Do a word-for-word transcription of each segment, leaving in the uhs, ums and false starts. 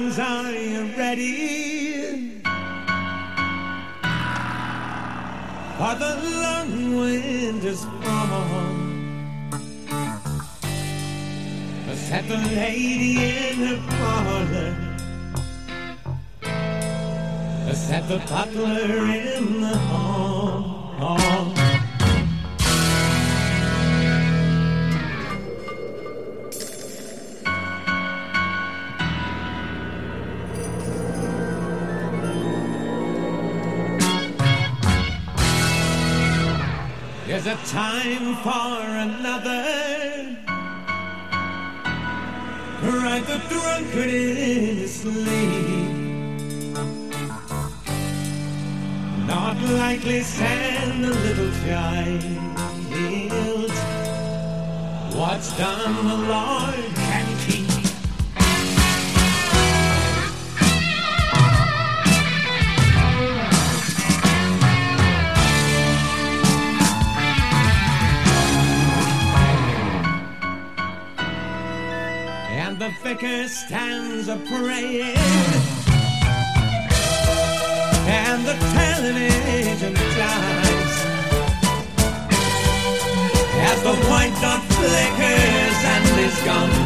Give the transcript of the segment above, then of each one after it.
drums, are you ready? For the long winter's fall. Set the lady in her parlor. Set the butler in the hall. There's a time for another. Right, the drunkard in his sleep. Not likely send a little child. What's done the Lord can keep. And the vicar stands a-praying, and the television dies as the white dot flickers and is gone,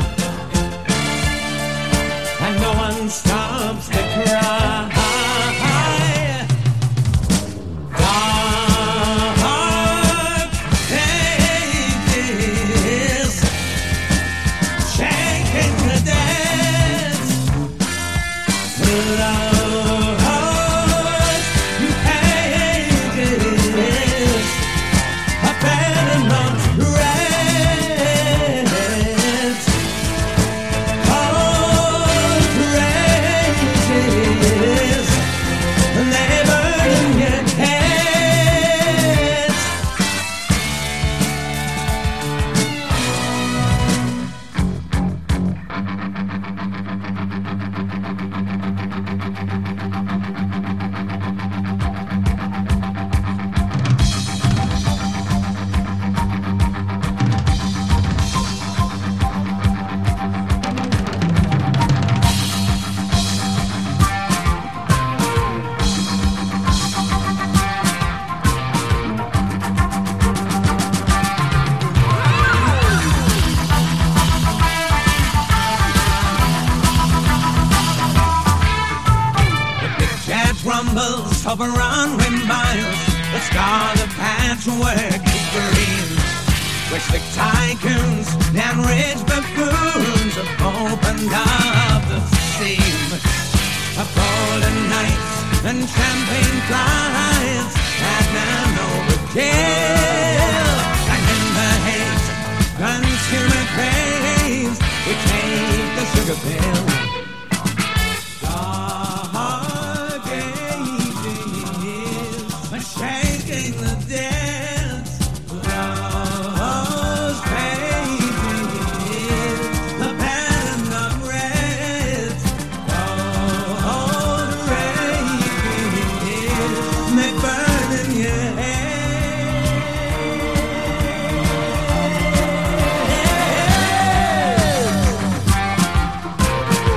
and no one stops to cry. Dark ages shaking the dead. Love rumbles over runway miles, the scarlet patchwork green, which the tycoons and rich buffoons have opened up the seam. A golden nights and champagne flights at an overkill, and in the haze, consumer craze, we take the sugar pill. Shaking the dance, love's baby, the pattern of red, gold rays, they burn in your head.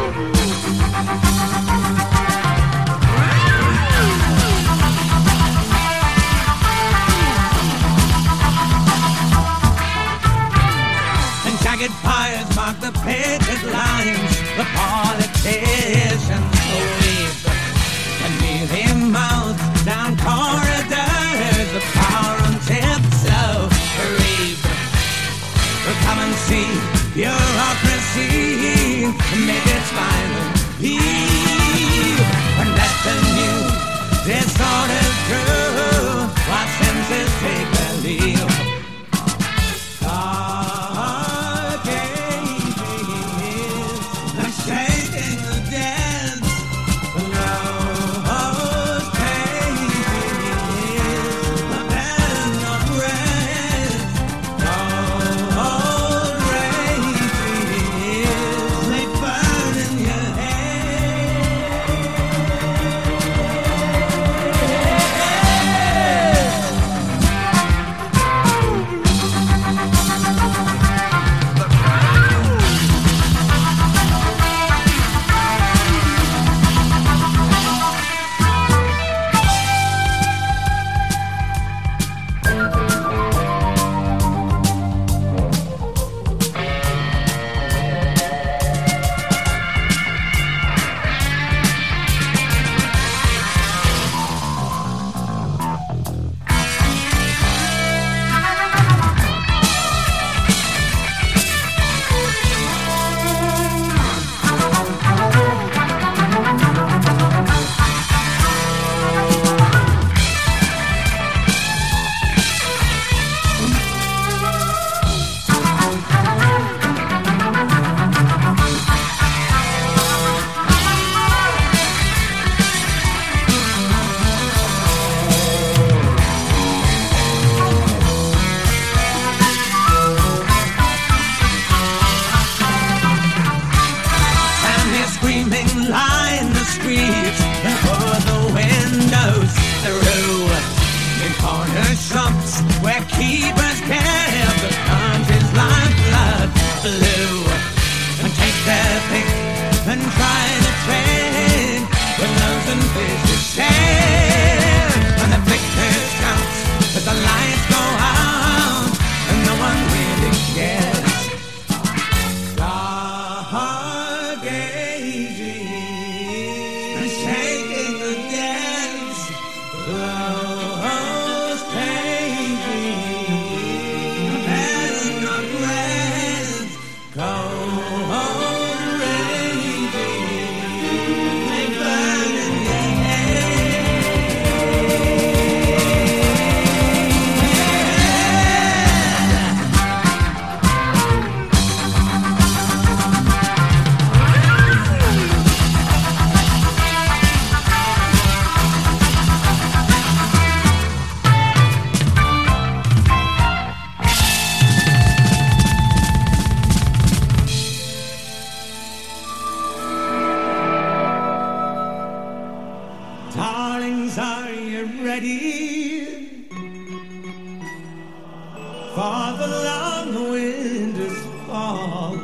for the long winter's fall.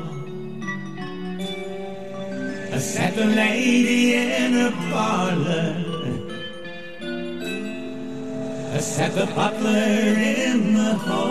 I sat the lady in a parlor, I sat the butler in the hall.